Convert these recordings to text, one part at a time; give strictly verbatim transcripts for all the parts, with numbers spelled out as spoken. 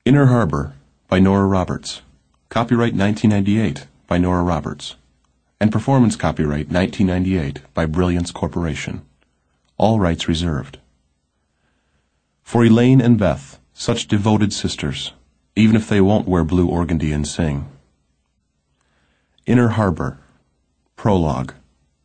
Inner Harbor by Nora Roberts. Copyright nineteen ninety-eight by Nora Roberts. And performance copyright nineteen ninety-eight by Brilliance Corporation. All rights reserved. For Elaine and Beth, such devoted sisters, even if they won't wear blue organdy and sing. Inner Harbor. Prologue.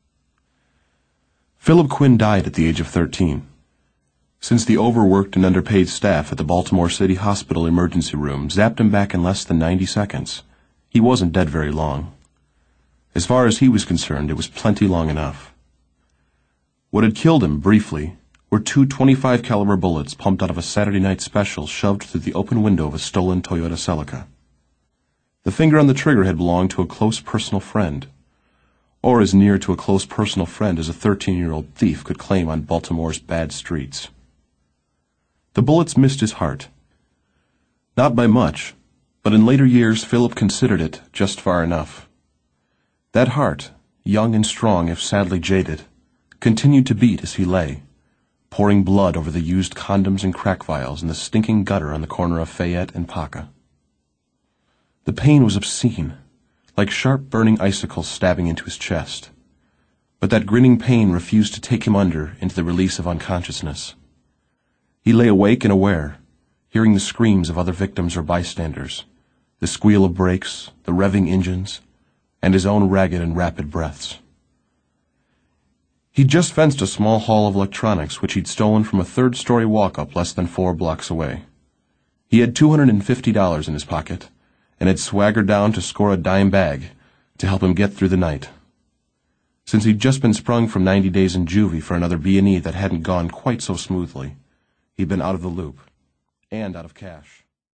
Philip Quinn died at the age of thirteen. Since the overworked and underpaid staff at the Baltimore City Hospital emergency room zapped him back in less than ninety seconds, he wasn't dead very long. As far as he was concerned, it was plenty long enough. What had killed him, briefly, were two twenty-five caliber bullets pumped out of a Saturday night special shoved through the open window of a stolen Toyota Celica. The finger on the trigger had belonged to a close personal friend, or as near to a close personal friend as a thirteen-year-old thief could claim on Baltimore's bad streets. The bullets missed his heart. Not by much, but in later years Philip considered it just far enough. That heart, young and strong if sadly jaded, continued to beat as he lay, pouring blood over the used condoms and crack vials in the stinking gutter on the corner of Fayette and Paca. The pain was obscene, like sharp burning icicles stabbing into his chest, but that grinning pain refused to take him under into the release of unconsciousness. He lay awake and aware, hearing the screams of other victims or bystanders, the squeal of brakes, the revving engines, and his own ragged and rapid breaths. He'd just fenced a small haul of electronics which he'd stolen from a third-story walk-up less than four blocks away. He had two hundred fifty dollars in his pocket, and had swaggered down to score a dime bag to help him get through the night. Since he'd just been sprung from ninety days in juvie for another B and E that hadn't gone quite so smoothly, he'd been out of the loop, and out of cash.